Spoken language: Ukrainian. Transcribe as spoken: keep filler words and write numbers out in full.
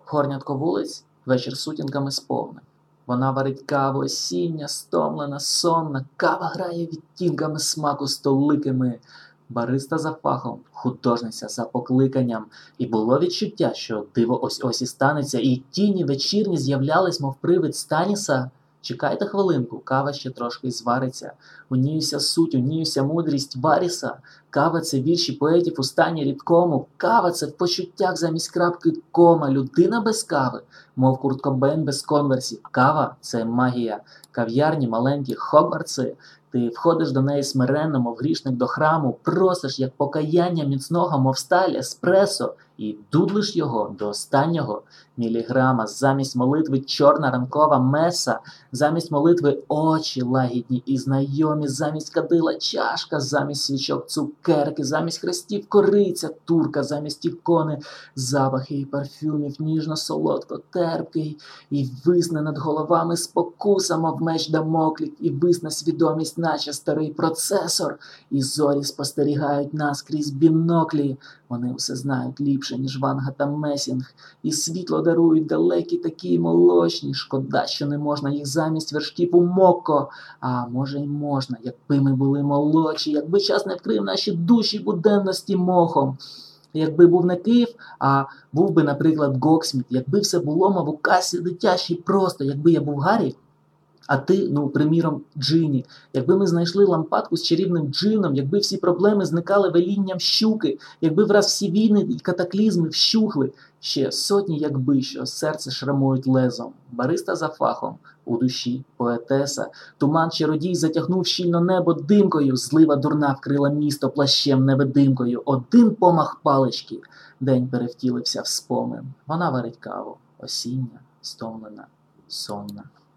Горнятко вулиць вечір сутінками сповнив. Вона варить каву осіння, стомлена, сонна, кава грає відтінками смаку столикими. Бариста за фахом, художниця за покликанням. І було відчуття, що диво ось-ось і станеться, і тіні вечірні з'являлись, мов привид Станіса. Чекайте хвилинку, кава ще трошки звариться. Уніюся суть, уніюся мудрість Варіса. Кава – це вірші поетів у стані рідкому. Кава – це в почуттях замість крапки кома. Людина без кави, мов Курт Кобейн без конверсів. Кава – це магія. Кав'ярні маленькі Хогвартси. Ти входиш до неї смиренно, мов грішник до храму, просиш, як покаяння міцного, мов сталь, еспресо, і дудлиш його до останнього міліграма. Замість молитви чорна ранкова меса, замість молитви очі лагідні і знайомі, замість кадила чашка, замість свічок цукерки, замість хрестів кориця турка, замість ікони запахи і парфюмів, ніжно-солодко-терпкий, і висне над головами спокуса, мов меч Дамоклів, і висне свідомість, наче старий процесор, і зорі спостерігають нас крізь біноклі. Вони усе знають ліпше, ніж Ванга та Месінг, і світло дарують далекі такі молочні. Шкода, що не можна їх замість вершків у Моко. А може й можна, якби ми були молодші, якби час не вкрив наші душі буденності мохом. Якби був не Київ, а був би, наприклад, Гоксміт, якби все було, мов у касі дитячій просто, якби я був Гаррі, а ти, ну, приміром, Джині. Якби ми знайшли лампадку з чарівним джином, якби всі проблеми зникали велінням щуки, якби враз всі війни і катаклізми вщухли, ще сотні якби, що серце шрамують лезом. Бариста за фахом, у душі поетеса. Туман чародій затягнув щільно небо димкою, злива дурна вкрила місто плащем невидимкою. Один помах палички, день перевтілився в спомин. Вона варить каву, осіння, стомлена, сонна.